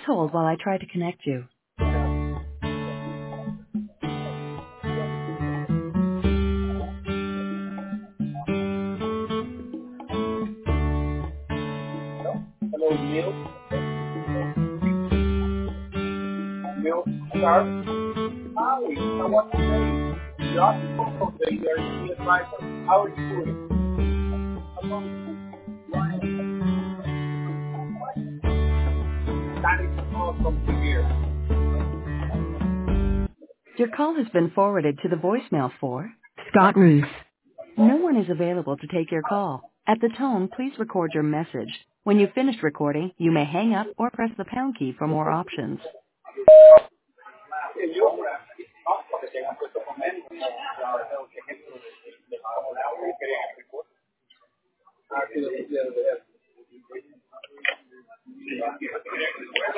hold while I try to connect you. Hello, Neil. Neil Sharp. Hi, I want to say, the article from the ERC advisor, how are you doing? That is awesome to hear. Your call has been forwarded to the voicemail for Scott Ruth. No one is available to take your call. At the tone, please record your message. When you've finished recording, you may hang up or press the pound key for more options. Yo, porque se han puesto con él, ejemplo de la que querían explicar. Ah, sí, lo que quiero ver.